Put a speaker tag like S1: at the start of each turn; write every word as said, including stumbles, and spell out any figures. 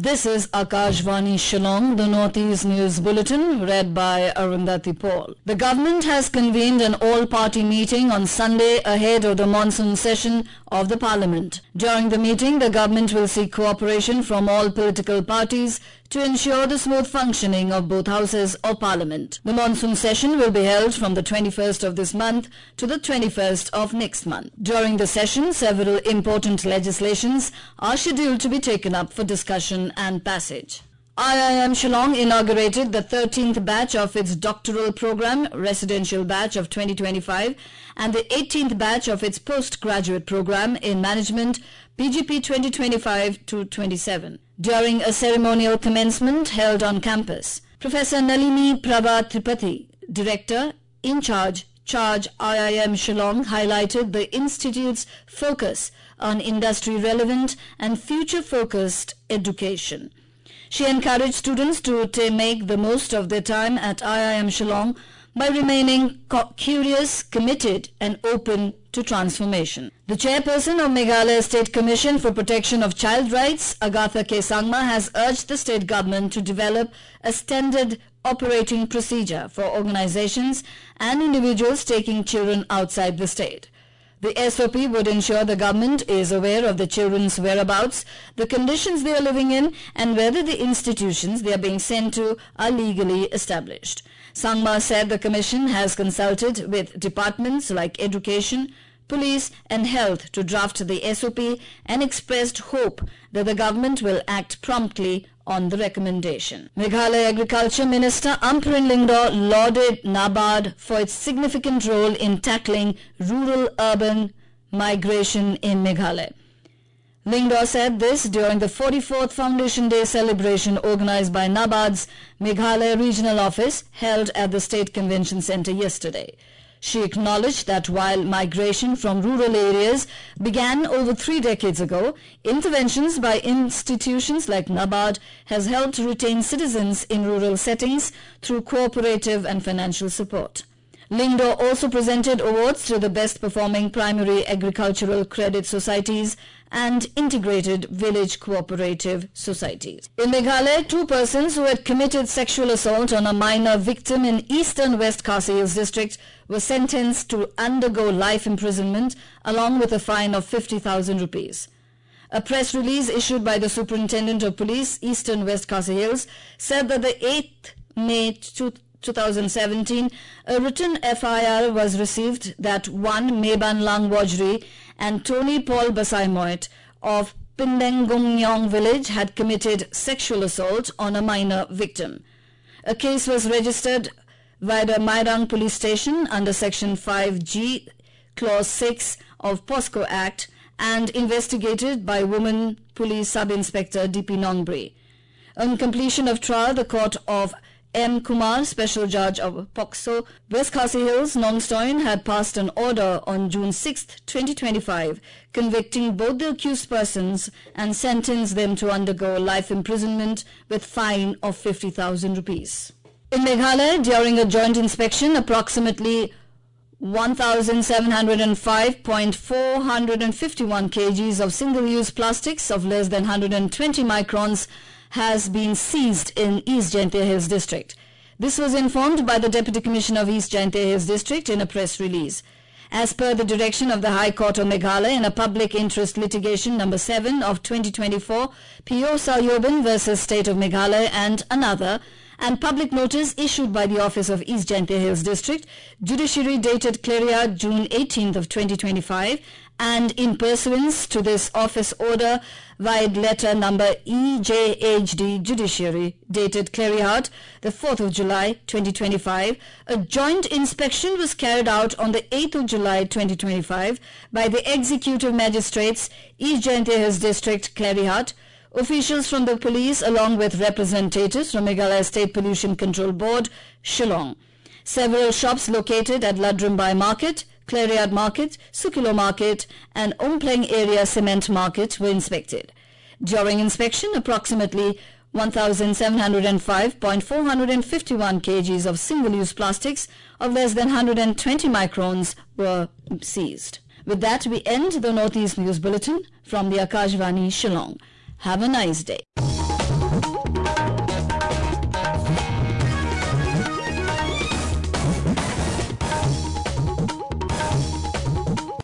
S1: This is Akashvani Shillong, the Northeast News Bulletin, read by Arundhati Paul. The government has convened an all-party meeting on Sunday ahead of the monsoon session of the Parliament. During the meeting, the government will seek cooperation from all political parties to ensure the smooth functioning of both houses of Parliament. The monsoon session will be held from the twenty-first of this month to the twenty-first of next month. During the session, several important legislations are scheduled to be taken up for discussion and passage. I I M Shillong inaugurated the thirteenth batch of its doctoral program, residential batch of twenty twenty-five, and the eighteenth batch of its postgraduate program in management, P G P twenty twenty-five to twenty-seven. During a ceremonial commencement held on campus, Professor Nalini Prabha Tripathi, Director, in charge, Charge I I M Shillong, highlighted the Institute's focus on industry-relevant and future-focused education. She encouraged students to make the most of their time at I I M Shillong by remaining curious, committed and open to transformation. The chairperson of Meghalaya State Commission for Protection of Child Rights, Agatha K. Sangma, has urged the state government to develop a standard operating procedure for organizations and individuals taking children outside the state. The S O P would ensure the government is aware of the children's whereabouts, the conditions they are living in, and whether the institutions they are being sent to are legally established. Sangma said the Commission has consulted with departments like Education, Police and Health to draft the S O P and expressed hope that the government will act promptly on the recommendation. Meghalaya Agriculture Minister Amprin Lyngdoh lauded NABARD for its significant role in tackling rural-urban migration in Meghalaya. Lyngdoh said this during the forty-fourth Foundation Day celebration organized by NABARD's Meghalaya Regional Office held at the State Convention Centre yesterday. She acknowledged that while migration from rural areas began over three decades ago, interventions by institutions like NABARD has helped retain citizens in rural settings through cooperative and financial support. Lyngdoh also presented awards to the best performing primary agricultural credit societies and integrated village cooperative societies. In Meghalaya, two persons who had committed sexual assault on a minor victim in eastern West Khasi Hills district were sentenced to undergo life imprisonment along with a fine of fifty thousand rupees. A press release issued by the Superintendent of Police, Eastern West Khasi Hills, said that the eighth of May two thousand seventeen, a written F I R was received that one Meban Lang Wajri and Tony Paul Basaimoit of Pindengungyong village had committed sexual assault on a minor victim. A case was registered via the Mairang Police Station under Section five G, Clause six of POSCO Act and investigated by Woman Police Sub-Inspector D P Nongbre. On completion of trial, the Court of M. Kumar, Special Judge of POCSO, West Khasi Hills, Nongstoin, had passed an order on June sixth, twenty twenty-five, convicting both the accused persons and sentenced them to undergo life imprisonment with fine of fifty thousand rupees. In Meghalaya, during a joint inspection, approximately one thousand seven hundred five point four five one kilograms of single-use plastics of less than one hundred twenty microns has been seized in East Jaintia Hills District. This was informed by the Deputy Commissioner of East Jaintia Hills District in a press release. As per the direction of the High Court of Meghalaya in a public interest litigation number seven of twenty twenty-four, P O Salyobin versus State of Meghalaya and another, and public notice issued by the Office of East Jaintia Hills District, Judiciary dated Cleria June eighteenth of twenty twenty-five, and in pursuance to this office order, via letter number E J H D Judiciary dated Cleryhart, the fourth of July twenty twenty-five, a joint inspection was carried out on the eighth of July twenty twenty-five by the Executive Magistrates, East Jaintia Hills District, Cleryhart, officials from the police along with representatives from Meghalaya State Pollution Control Board, Shillong. Several shops located at Ladrimbai Market, Cleryhart Market, Sukilo Market and Ompleng Area Cement Market were inspected. During inspection, approximately one thousand seven hundred five point four five one kilograms of single-use plastics of less than one hundred twenty microns were seized. With that, we end the Northeast News Bulletin from the Akashvani Shillong. Have a nice day.